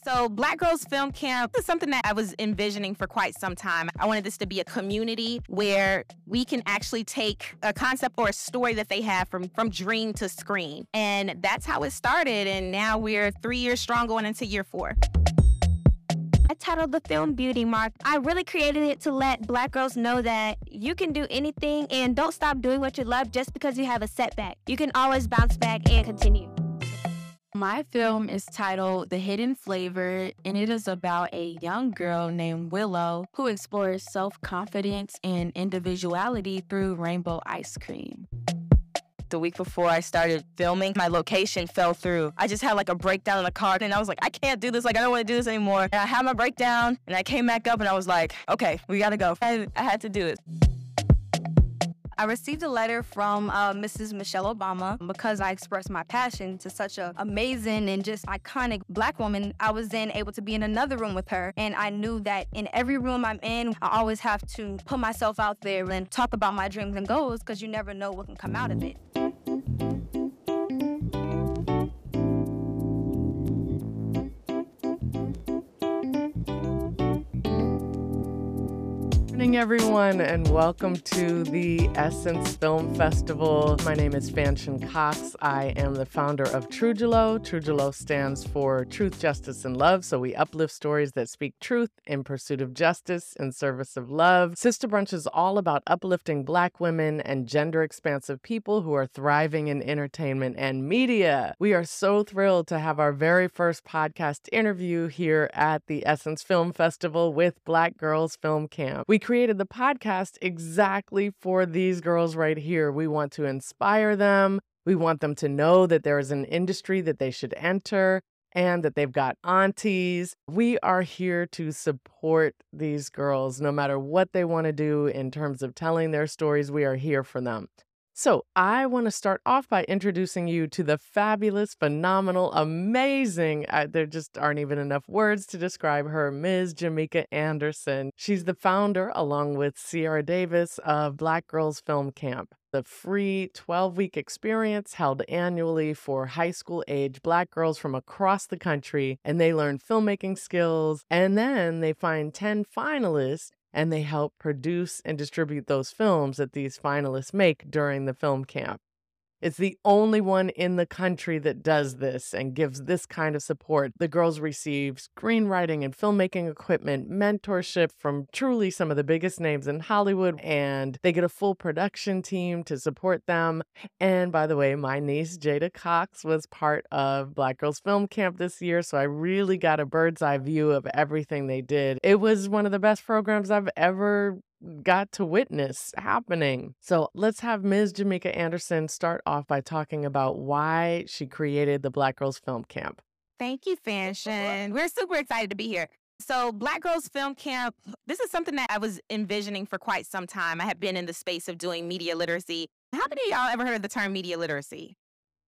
So Black Girls Film Camp is something that I was envisioning for quite some time. I wanted this to be a community where we can actually take a concept or a story that they have from dream to screen. And that's how it started. And now we're 3 years strong going into year 4. I titled the film Beauty Mark. I really created it to let Black girls know that you can do anything and don't stop doing what you love just because you have a setback. You can always bounce back and continue. My film is titled The Hidden Flavor, and it is about a young girl named Willow who explores self-confidence and individuality through rainbow ice cream. The week before I started filming, my location fell through. I just had like a breakdown in the car, and I was like, I can't do this. Like, I don't want to do this anymore. And I had my breakdown, and I came back up, and I was like, okay, we got to go. I had to do it. I received a letter from Mrs. Michelle Obama because I expressed my passion to such an amazing and just iconic Black woman. I was then able to be in another room with her, and I knew that in every room I'm in, I always have to put myself out there and talk about my dreams and goals because you never know what can come out of it. Good morning, everyone, and welcome to the Essence Film Festival. My name is Fanchon Cox. I am the founder of Trujillo. Trujillo stands for Truth, Justice, and Love, so we uplift stories that speak truth in pursuit of justice in service of love. Sister Brunch is all about uplifting Black women and gender-expansive people who are thriving in entertainment and media. We are so thrilled to have our very first podcast interview here at the Essence Film Festival with Black Girls Film Camp. We created the podcast exactly for these girls right here. We want to inspire them. We want them to know that there is an industry that they should enter and that they've got aunties. We are here to support these girls no matter what they want to do in terms of telling their stories. We are here for them. So I want to start off by introducing you to the fabulous, phenomenal, amazing, there just aren't even enough words to describe her, Ms. Jamika Anderson. She's the founder, along with Sierra Davis, of Black Girls Film Camp, the free 12-week experience held annually for high school age Black girls from across the country, and they learn filmmaking skills, and then they find 10 finalists and they help produce and distribute those films that these finalists make during the film camp. It's the only one in the country that does this and gives this kind of support. The girls receive screenwriting and filmmaking equipment, mentorship from truly some of the biggest names in Hollywood, and they get a full production team to support them. And by the way, my niece Jada Cox was part of Black Girls Film Camp this year, so I really got a bird's eye view of everything they did. It was one of the best programs I've ever got to witness happening. So let's have Ms. Jamika Anderson start off by talking about why she created the Black Girls Film Camp. Thank you, Fanchon. We're super excited to be here. So Black Girls Film Camp, this is something that I was envisioning for quite some time. I had been in the space of doing media literacy. How many of y'all ever heard of the term media literacy?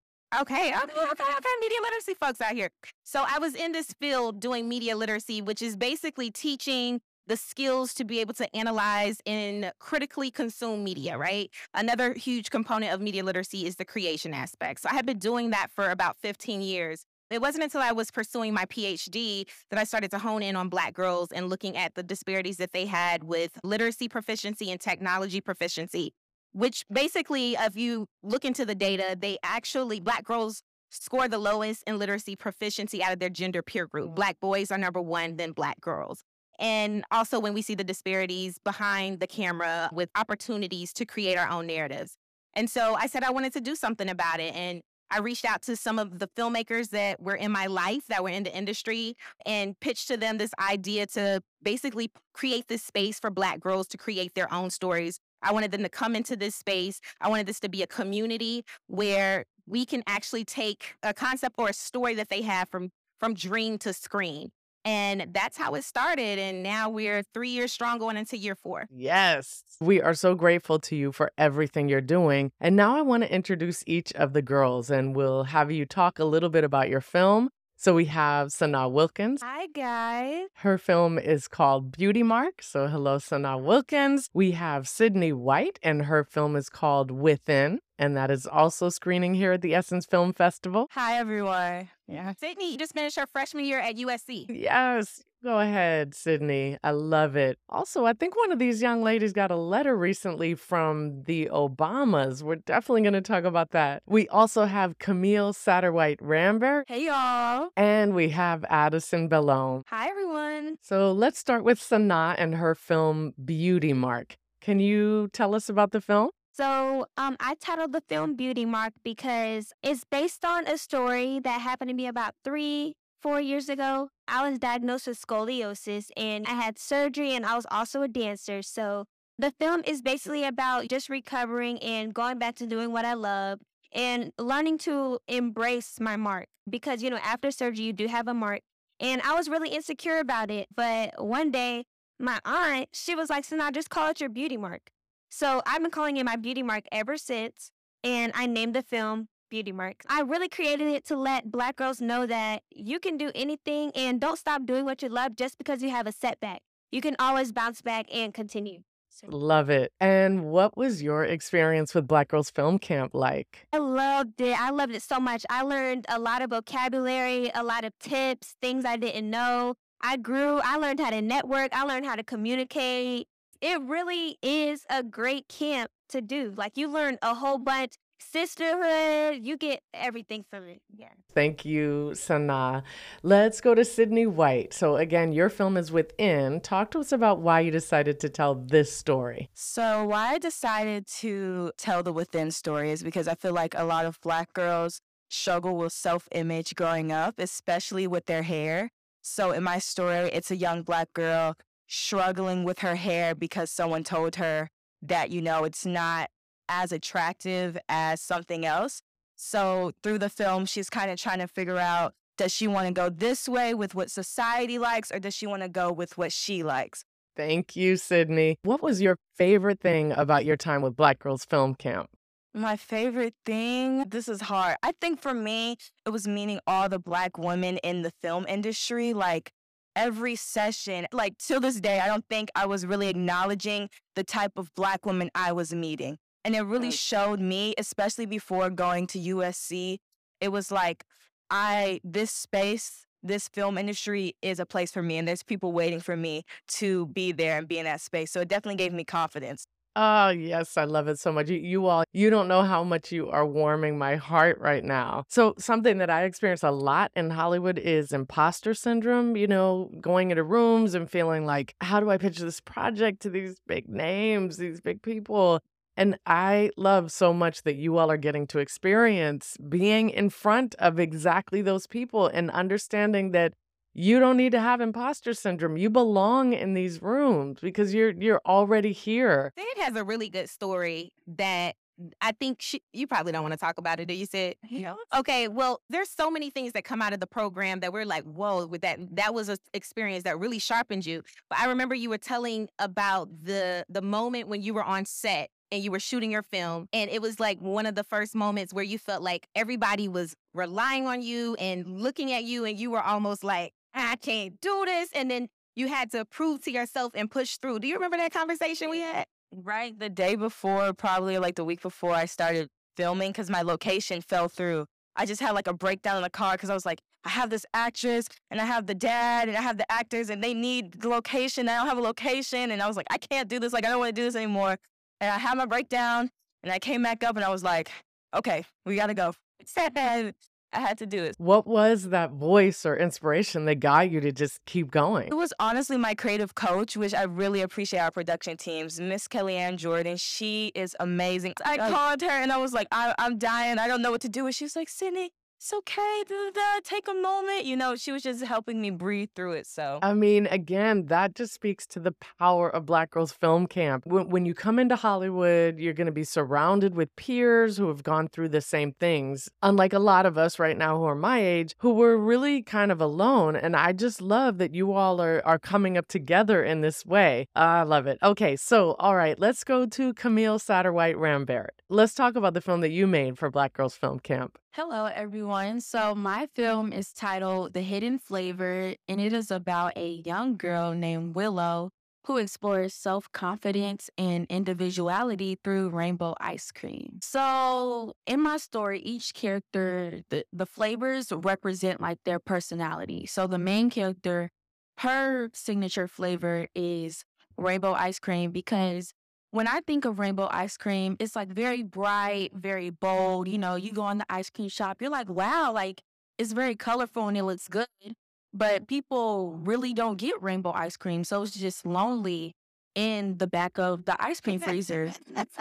Okay, media literacy folks out here. So I was in this field doing media literacy, which is basically teaching the skills to be able to analyze and critically consume media, right? Another huge component of media literacy is the creation aspect. So I had been doing that for about 15 years. It wasn't until I was pursuing my PhD that I started to hone in on Black girls and looking at the disparities that they had with literacy proficiency and technology proficiency, which basically, if you look into the data, Black girls score the lowest in literacy proficiency out of their gender peer group. Black boys are number one, then Black girls. And also when we see the disparities behind the camera with opportunities to create our own narratives. And so I said I wanted to do something about it. And I reached out to some of the filmmakers that were in my life, that were in the industry, and pitched to them this idea to basically create this space for Black girls to create their own stories. I wanted them to come into this space. I wanted this to be a community where we can actually take a concept or a story that they have from dream to screen. And that's how it started. And now we're 3 years strong going into year 4. Yes. We are so grateful to you for everything you're doing. And now I want to introduce each of the girls, and we'll have you talk a little bit about your film. So we have Sanaa Wilkins. Hi, guys. Her film is called Beauty Mark. So hello, Sanaa Wilkins. We have Sydney White, and her film is called Within, and that is also screening here at the Essence Film Festival. Hi, everyone. Yeah. Sydney just finished her freshman year at USC. Yes. Go ahead, Sydney. I love it. Also, I think one of these young ladies got a letter recently from the Obamas. We're definitely going to talk about that. We also have Camille Satterwhite-Rambert. Hey, y'all. And we have Addison Bellone. Hi, everyone. So let's start with Sanaa and her film Beauty Mark. Can you tell us about the film? So, I titled the film Beauty Mark because it's based on a story that happened to me about 3-4 years ago. I was diagnosed with scoliosis and I had surgery, and I was also a dancer. So the film is basically about just recovering and going back to doing what I love and learning to embrace my mark because, after surgery, you do have a mark. And I was really insecure about it. But one day, my aunt, she was like, Sanaa, just call it your beauty mark. So I've been calling it my beauty mark ever since, and I named the film Beauty Mark. I really created it to let Black girls know that you can do anything and don't stop doing what you love just because you have a setback. You can always bounce back and continue. Love it. And what was your experience with Black Girls Film Camp like? I loved it. I loved it so much. I learned a lot of vocabulary, a lot of tips, things I didn't know. I grew. I learned how to network. I learned how to communicate. It really is a great camp to do. Like, you learn a whole bunch. Sisterhood, you get everything from it. Yeah. Thank you, Sanaa. Let's go to Sydney White. So again, your film is Within. Talk to us about why you decided to tell this story. So why I decided to tell the Within story is because I feel like a lot of Black girls struggle with self-image growing up, especially with their hair. So in my story, it's a young Black girl struggling with her hair because someone told her that, it's not as attractive as something else. So through the film, she's kind of trying to figure out, does she want to go this way with what society likes, or does she want to go with what she likes? Thank you, Sydney. What was your favorite thing about your time with Black Girls Film Camp? My favorite thing, this is hard. I think for me, it was meeting all the Black women in the film industry. Like, every session, like till this day, I don't think I was really acknowledging the type of Black women I was meeting. And it really showed me, especially before going to USC, it was like, this space, this film industry is a place for me, and there's people waiting for me to be there and be in that space. So it definitely gave me confidence. Oh, yes, I love it so much. You don't know how much you are warming my heart right now. So something that I experience a lot in Hollywood is imposter syndrome, going into rooms and feeling like, how do I pitch this project to these big names, these big people? And I love so much that you all are getting to experience being in front of exactly those people and understanding that you don't need to have imposter syndrome. You belong in these rooms because you're already here. Sid has a really good story that I think you probably don't want to talk about it, do you, Sid? Yeah. Okay, well, there's so many things that come out of the program that we're like, whoa, with that was an experience that really sharpened you. But I remember you were telling about the moment when you were on set and you were shooting your film, and it was like one of the first moments where you felt like everybody was relying on you and looking at you, and you were almost like, I can't do this. And then you had to prove to yourself and push through. Do you remember that conversation we had? Right. The day before, probably like the week before I started filming, because my location fell through. I just had like a breakdown in the car because I was like, I have this actress and I have the dad and I have the actors and they need the location. I don't have a location. And I was like, I can't do this. Like, I don't want to do this anymore. And I had my breakdown and I came back up and I was like, okay, we got to go. I had to do it. What was that voice or inspiration that got you to just keep going? It was honestly my creative coach, which I really appreciate our production teams. Miss Kellyanne Jordan, she is amazing. I called her and I was like, I'm dying. I don't know what to do. And she was like, Sydney, it's okay. Take a moment. She was just helping me breathe through it. So, I mean, again, that just speaks to the power of Black Girls Film Camp. When you come into Hollywood, you're going to be surrounded with peers who have gone through the same things. Unlike a lot of us right now who are my age, who were really kind of alone. And I just love that you all are coming up together in this way. I love it. Okay, so, all right, let's go to Camille Satterwhite-Rambert. Let's talk about the film that you made for Black Girls Film Camp. Hello, everyone. So, my film is titled The Hidden Flavor, and it is about a young girl named Willow who explores self-confidence and individuality through rainbow ice cream. So, in my story, each character, the flavors represent like their personality. So, the main character, her signature flavor is rainbow ice cream because when I think of rainbow ice cream, it's like very bright, very bold. You know, you go in the ice cream shop, you're like, wow, like it's very colorful and it looks good. But people really don't get rainbow ice cream. So it's just lonely in the back of the ice cream freezer.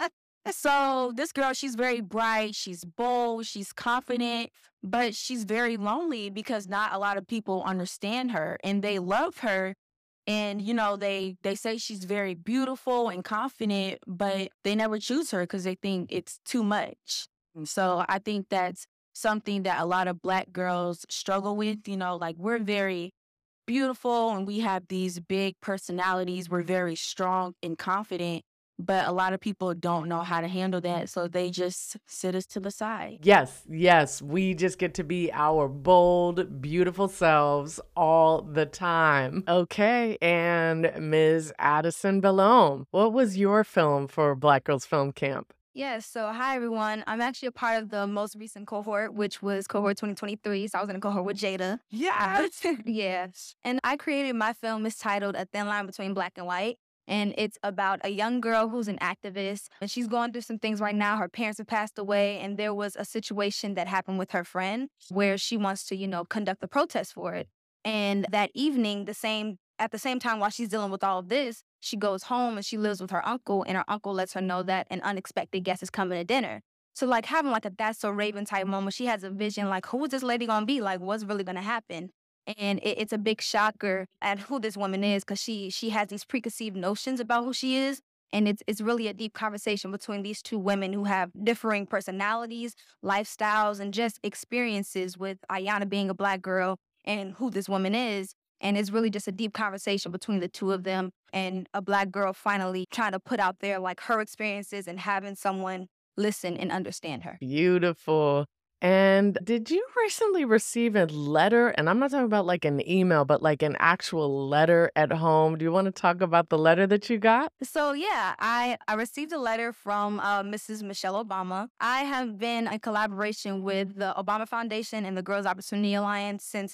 So this girl, she's very bright, she's bold, she's confident, but she's very lonely because not a lot of people understand her and they love her. And, you know, they say she's very beautiful and confident, but they never choose her because they think it's too much. And so I think that's something that a lot of Black girls struggle with. You know, like we're very beautiful and we have these big personalities. We're very strong and confident, but a lot of people don't know how to handle that. So they just sit us to the side. Yes. We just get to be our bold, beautiful selves all the time. Okay. And Ms. Addison Bellome, what was your film for Black Girls Film Camp? Yes, so hi everyone. I'm actually a part of the most recent cohort, which was cohort 2023. So I was in a cohort with Jada. Yes. Yeah. And I created my film. It's titled A Thin Line Between Black and White. And it's about a young girl who's an activist. And she's going through some things right now. Her parents have passed away. And there was a situation that happened with her friend where she wants to, you know, conduct a protest for it. And that evening, at the same time while she's dealing with all of this, she goes home and she lives with her uncle. And her uncle lets her know that an unexpected guest is coming to dinner. So like having like a That's So Raven type moment, she has a vision like, who is this lady going to be? Like, what's really going to happen? And it's a big shocker at who this woman is because she has these preconceived notions about who she is. And it's really a deep conversation between these two women who have differing personalities, lifestyles, and just experiences with Ayanna being a Black girl and who this woman is. And it's really just a deep conversation between the two of them and a Black girl finally trying to put out there like her experiences and having someone listen and understand her. Beautiful. And did you recently receive a letter? And I'm not talking about like an email, but like an actual letter at home. Do you want to talk about the letter that you got? So yeah, I received a letter from Mrs. Michelle Obama. I have been in collaboration with the Obama Foundation and the Girls Opportunity Alliance since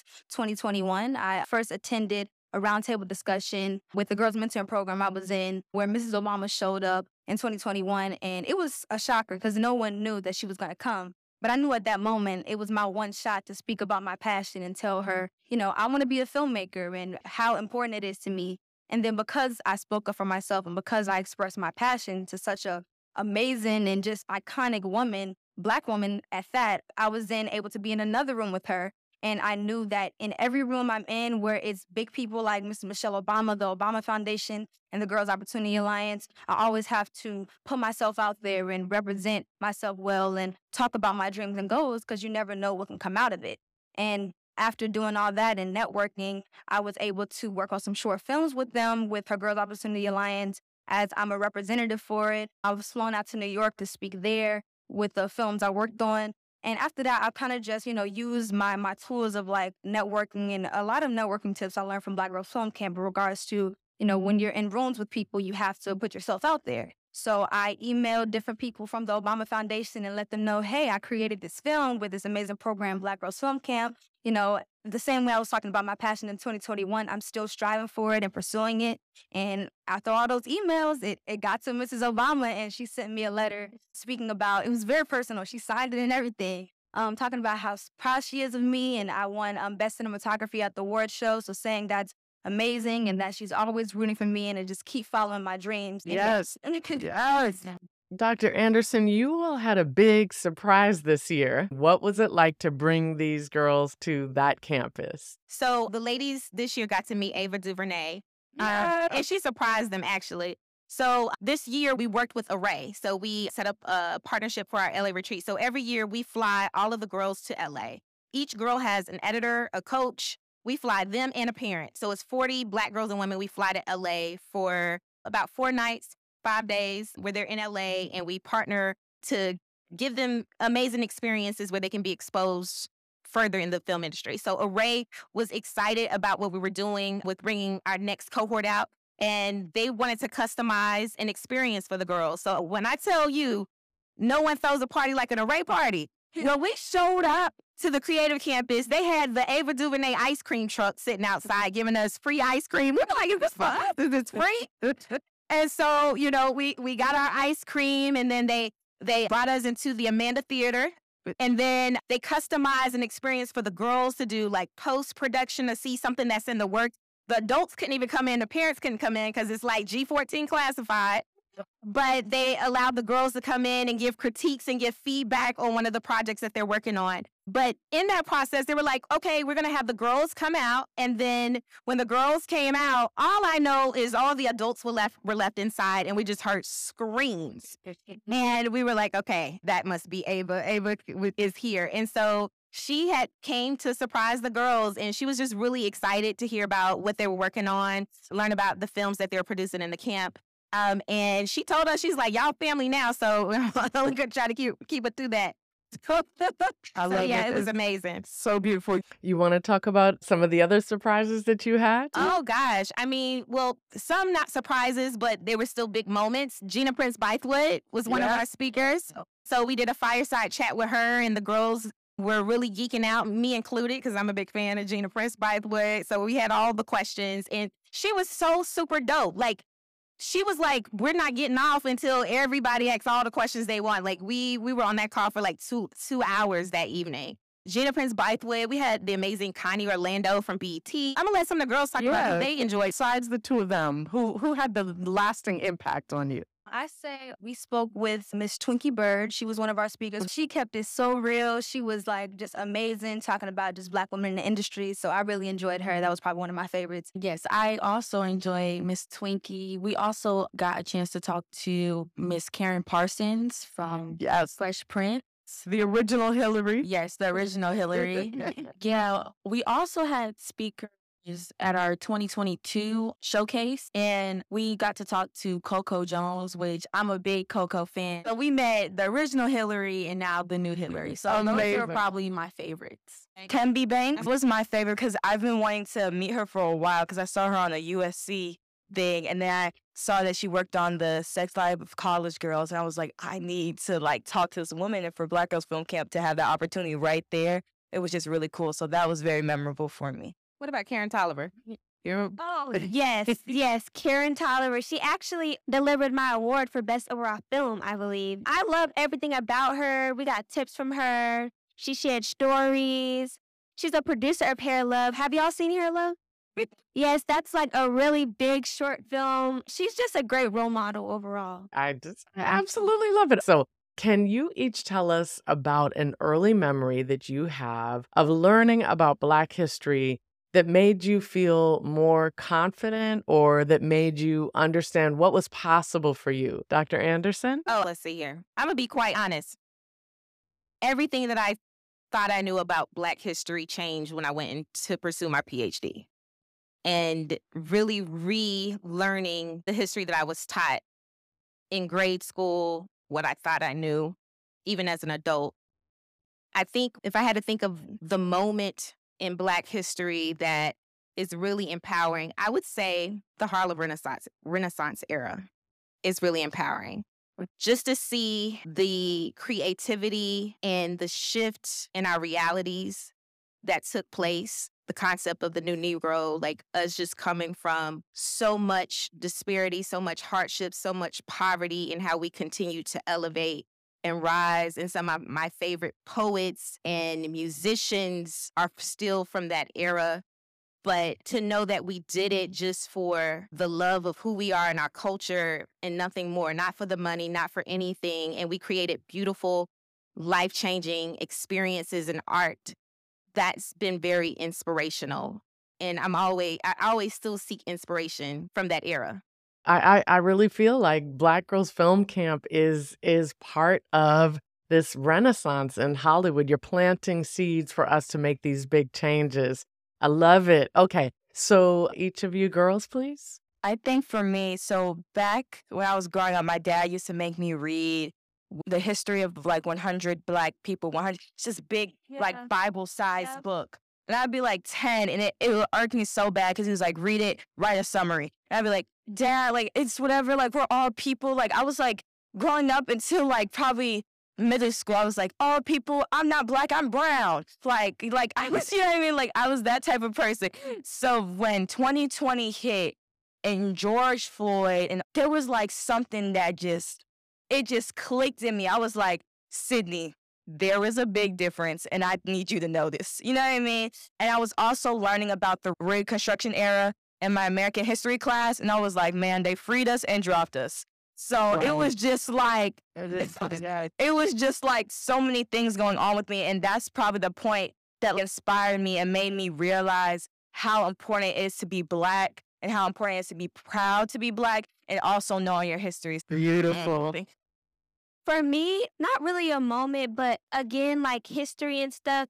2021. I first attended a roundtable discussion with the Girls Mentoring Program I was in where Mrs. Obama showed up in 2021. And it was a shocker because no one knew that she was going to come. But I knew at that moment it was my one shot to speak about my passion and tell her, you know, I want to be a filmmaker and how important it is to me. And then because I spoke up for myself and because I expressed my passion to such a amazing and just iconic woman, Black woman at that, I was then able to be in another room with her. And I knew that in every room I'm in where it's big people like Mrs. Michelle Obama, the Obama Foundation, and the Girls Opportunity Alliance, I always have to put myself out there and represent myself well and talk about my dreams and goals because you never know what can come out of it. And after doing all that and networking, I was able to work on some short films with them, with her Girls Opportunity Alliance, as I'm a representative for it. I was flown out to New York to speak there with the films I worked on. And after that, I kind of just, used my tools of like networking and a lot of networking tips I learned from Black Girls Film Camp in regards to, when you're in rooms with people, you have to put yourself out there. So I emailed different people from the Obama Foundation and let them know, hey, I created this film with this amazing program, Black Girls Film Camp. The same way I was talking about my passion in 2021, I'm still striving for it and pursuing it. And after all those emails, it got to Mrs. Obama and she sent me a letter speaking about, it was very personal. She signed it and everything, talking about how proud she is of me. And I won Best Cinematography at the award show. So saying that's amazing and that she's always rooting for me and to just keep following my dreams. Yes. Yes. Dr. Anderson, you all had a big surprise this year. What was it like to bring these girls to that campus? So the ladies this year got to meet Ava DuVernay, and she surprised them, actually. So this year we worked with Array. So we set up a partnership for our LA retreat. So every year we fly all of the girls to LA. Each girl has an editor, a coach. We fly them and a parent. So it's 40 Black girls and women we fly to LA for about 4 nights, 5 days, where they're in LA, and we partner to give them amazing experiences where they can be exposed further in the film industry. So Array was excited about what we were doing with bringing our next cohort out, and they wanted to customize an experience for the girls. So when I tell you, no one throws a party like an Array party. When we showed up to the creative campus, they had the Ava DuVernay ice cream truck sitting outside giving us free ice cream. We were like, is this for us? Is this free? And so, you know, we got our ice cream, and then they brought us into the Amanda Theater. And then they customized an experience for the girls to do, like post-production, to see something that's in the works. The adults couldn't even come in. The parents couldn't come in because it's like G14 classified. But they allowed the girls to come in and give critiques and give feedback on one of the projects that they're working on. But in that process, they were like, okay, we're going to have the girls come out. And then when the girls came out, all I know is all the adults were left inside, and we just heard screams. And we were like, okay, that must be Ava. Ava is here. And so she had came to surprise the girls, and she was just really excited to hear about what they were working on, learn about the films that they were producing in the camp. And she told us, she's like, y'all family now, so we're going to try to keep it through that. I love it. It was amazing. So beautiful. You want to talk about some of the other surprises that you had? Oh, gosh. I mean, well, some not surprises, but they were still big moments. Gina Prince Bythewood was one of our speakers. So we did a fireside chat with her, and the girls were really geeking out, me included, because I'm a big fan of Gina Prince Bythewood. So we had all the questions, and she was so super dope. Like, she was like, we're not getting off until everybody asks all the questions they want. Like, we were on that call for like two hours that evening. Gina Prince Bythewood, we had the amazing Connie Orlando from BET. I'm going to let some of the girls talk about what they enjoyed. Besides the two of them, who had the lasting impact on you? I say we spoke with Miss Twinkie Bird. She was one of our speakers. She kept it so real. She was like just amazing, talking about just Black women in the industry. So I really enjoyed her. That was probably one of my favorites. Yes, I also enjoy Miss Twinkie. We also got a chance to talk to Miss Karen Parsons from Fresh Prince. The original Hillary. Yes, the original Hillary. Yeah, we also had speakers at our 2022 showcase, and we got to talk to Coco Jones, which I'm a big Coco fan. So we met the original Hillary and now the new Hillary. So those are probably my favorites. Kemby Banks was my favorite because I've been wanting to meet her for a while because I saw her on a USC thing, and then I saw that she worked on the Sex Life of College Girls, and I was like, I need to like talk to this woman, and for Black Girls Film Camp to have that opportunity right there, it was just really cool. So that was very memorable for me. What about Karen Tolliver? Oh, yes, Karen Tolliver. She actually delivered my award for Best Overall Film, I believe. I love everything about her. We got tips from her. She shared stories. She's a producer of Hair Love. Have y'all seen Hair Love? Yes, that's like a really big short film. She's just a great role model overall. I absolutely love it. So can you each tell us about an early memory that you have of learning about Black history that made you feel more confident or that made you understand what was possible for you? Dr. Anderson? Oh, let's see here. I'm going to be quite honest. Everything that I thought I knew about Black history changed when I went in to pursue my PhD. And really relearning the history that I was taught in grade school, what I thought I knew, even as an adult. I think if I had to think of the moment in Black history that is really empowering, I would say the Harlem Renaissance era is really empowering. Just to see the creativity and the shift in our realities that took place, the concept of the new Negro, like us just coming from so much disparity, so much hardship, so much poverty, and how we continue to elevate and rise. And some of my favorite poets and musicians are still from that era. But to know that we did it just for the love of who we are and our culture and nothing more, not for the money, not for anything. And we created beautiful, life-changing experiences and art. That's been very inspirational. And I always still seek inspiration from that era. I really feel like Black Girls Film Camp is part of this renaissance in Hollywood. You're planting seeds for us to make these big changes. I love it. Okay, so each of you girls, please. I think for me, so back when I was growing up, my dad used to make me read the history of like 100 Black people, 100, it's just big, like Bible-sized book. And I'd be like 10, and it would irk me so bad because he was like, read it, write a summary. And I'd be like, Dad, like, it's whatever, like, we're all people. Like, I was like, growing up until like probably middle school, I was like, all people, I'm not Black, I'm brown. Like I was, you know what I mean? Like, I was that type of person. So when 2020 hit and George Floyd, and there was like something that it just clicked in me. I was like, Sydney, there is a big difference, and I need you to know this. You know what I mean? And I was also learning about the Reconstruction era in my American history class, and I was like, man, they freed us and dropped us. So it was just like, it was just like so many things going on with me, and that's probably the point that inspired me and made me realize how important it is to be Black and how important it is to be proud to be Black and also knowing your history. Beautiful. For me, not really a moment, but again, like history and stuff,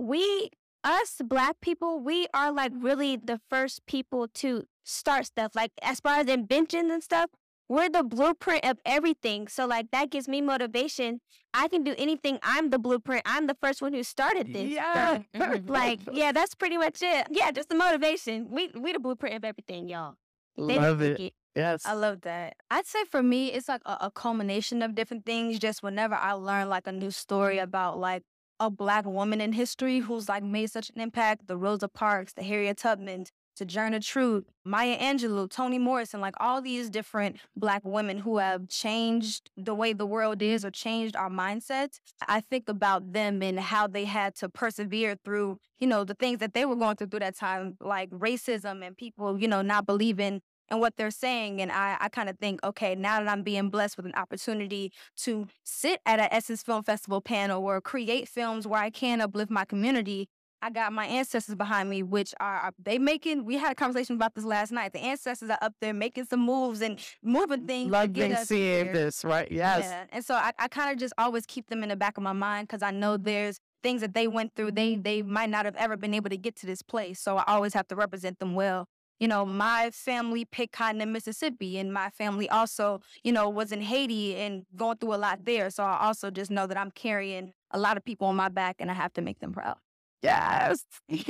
us Black people, we are like really the first people to start stuff. Like as far as inventions and stuff, we're the blueprint of everything. So like that gives me motivation. I can do anything. I'm the blueprint. I'm the first one who started this. Yeah. Like, yeah, that's pretty much it. Yeah, just the motivation. We the blueprint of everything, y'all. Love it. Yes. I love that. I'd say for me, it's like a culmination of different things. Just whenever I learn like a new story about like a Black woman in history who's like made such an impact, the Rosa Parks, the Harriet Tubmans, Sojourner Truth, Maya Angelou, Toni Morrison, like all these different Black women who have changed the way the world is or changed our mindsets. I think about them and how they had to persevere through, the things that they were going through that time, like racism and people, not believing in what they're saying. And I kind of think, okay, now that I'm being blessed with an opportunity to sit at an Essence Film Festival panel or create films where I can uplift my community, I got my ancestors behind me, which are we had a conversation about this last night. The ancestors are up there making some moves and moving things. Loving seeing this, right? Yes. Yeah. And so I kind of just always keep them in the back of my mind because I know there's things that they went through. They might not have ever been able to get to this place. So I always have to represent them well. My family picked cotton in Mississippi, and my family also, was in Haiti and going through a lot there. So I also just know that I'm carrying a lot of people on my back, and I have to make them proud. Yes.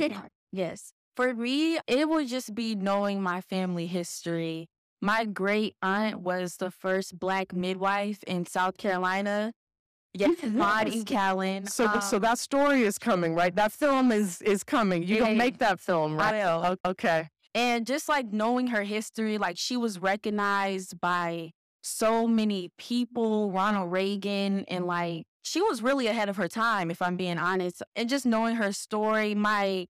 Yes. For me, it would just be knowing my family history. My great aunt was the first Black midwife in South Carolina. Yes, Maud E. Callan. So that story is coming, right? That film is coming. You're going to make that film, right? I will. Okay. And just like knowing her history, like she was recognized by so many people, Ronald Reagan, and like she was really ahead of her time, if I'm being honest. And just knowing her story, my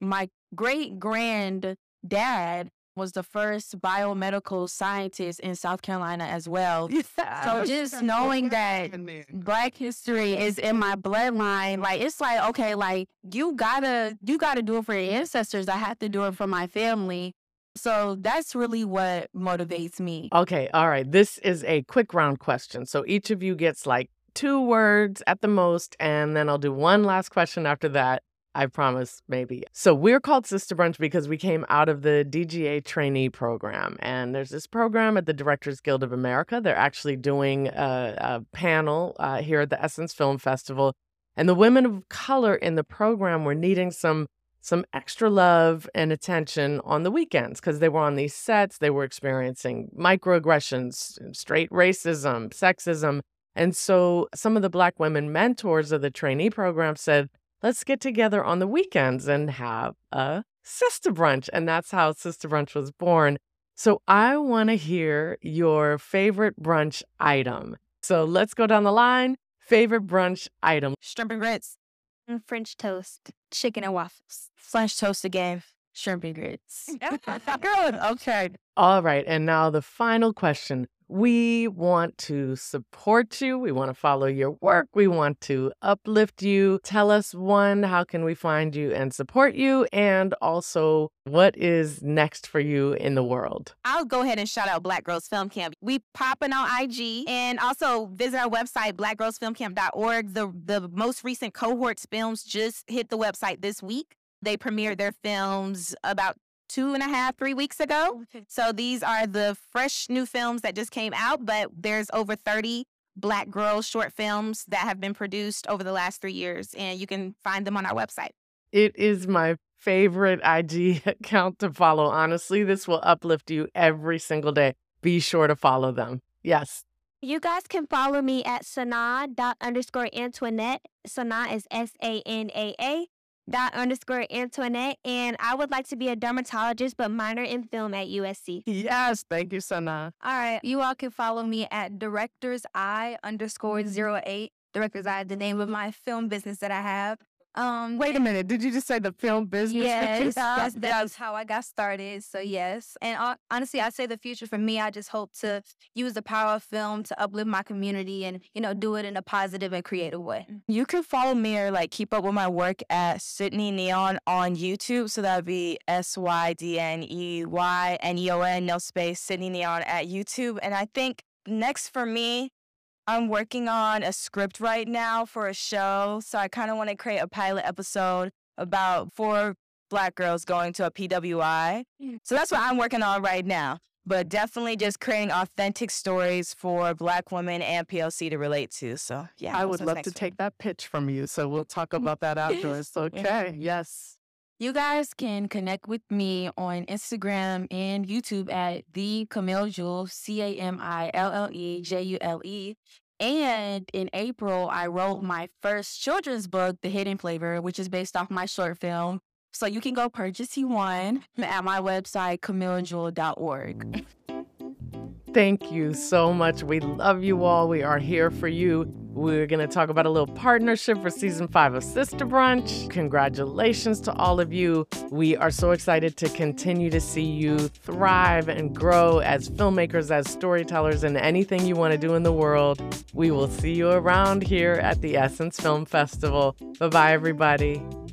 great-granddad was the first biomedical scientist in South Carolina as well. So just knowing that Black history is in my bloodline, like it's like, okay, like you gotta do it for your ancestors. I have to do it for my family. So that's really what motivates me. Okay, all right. This is a quick round question. So each of you gets like 2 words at the most, and then I'll do one last question after that. I promise, maybe. So we're called Sister Brunch because we came out of the DGA trainee program. And there's this program at the Directors Guild of America. They're actually doing a panel here at the Essence Film Festival. And the women of color in the program were needing some extra love and attention on the weekends because they were on these sets. They were experiencing microaggressions, straight racism, sexism. And so some of the Black women mentors of the trainee program said, let's get together on the weekends and have a Sister Brunch. And that's how Sister Brunch was born. So I want to hear your favorite brunch item. So let's go down the line. Favorite brunch item. Shrimp and grits. French toast, chicken and waffles. French toast again. Shrimp and grits. Good. Okay. All right. And now the final question. We want to support you. We want to follow your work. We want to uplift you. Tell us, one, how can we find you and support you? And also, what is next for you in the world? I'll go ahead and shout out Black Girls Film Camp. We popping on IG, and also visit our website, blackgirlsfilmcamp.org. The most recent cohorts films just hit the website this week. They premiered their films about 2.5-3 weeks ago. So these are the fresh new films that just came out, but there's over 30 Black girls short films that have been produced over the last 3 years, and you can find them on our website. It is my favorite IG account to follow. Honestly, this will uplift you every single day. Be sure to follow them. Yes. You guys can follow me at Sanaa._Antoinette. Sanaa is SANAA._Antoinette. And I would like to be a dermatologist, but minor in film at USC. Yes. Thank you, Sanaa. All right. You all can follow me at DirectorsEye_08. Director's Eye, the name of my film business that I have. Wait a minute. Did you just say the film business? Yes, that's how I got started. So yes, and honestly, I say the future for me. I just hope to use the power of film to uplift my community and do it in a positive and creative way. You can follow me or keep up with my work at Sydney Neon on YouTube. So that would be SYDNEYNEON, no space, Sydney Neon at YouTube. And I think next for me, I'm working on a script right now for a show, so I kind of want to create a pilot episode about 4 Black girls going to a PWI. So that's what I'm working on right now, but definitely just creating authentic stories for Black women and POC to relate to. So yeah, I would love to take that pitch from you, so we'll talk about that afterwards. Okay, yes. You guys can connect with me on Instagram and YouTube at The Camille Jewel, CAMILLEJULE. And in April, I wrote my first children's book, The Hidden Flavor, which is based off my short film. So you can go purchase one at my website, CamilleJewel.org. Thank you so much. We love you all. We are here for you. We're going to talk about a little partnership for season 5 of Sister Brunch. Congratulations to all of you. We are so excited to continue to see you thrive and grow as filmmakers, as storytellers, and anything you want to do in the world. We will see you around here at the Essence Film Festival. Bye-bye, everybody.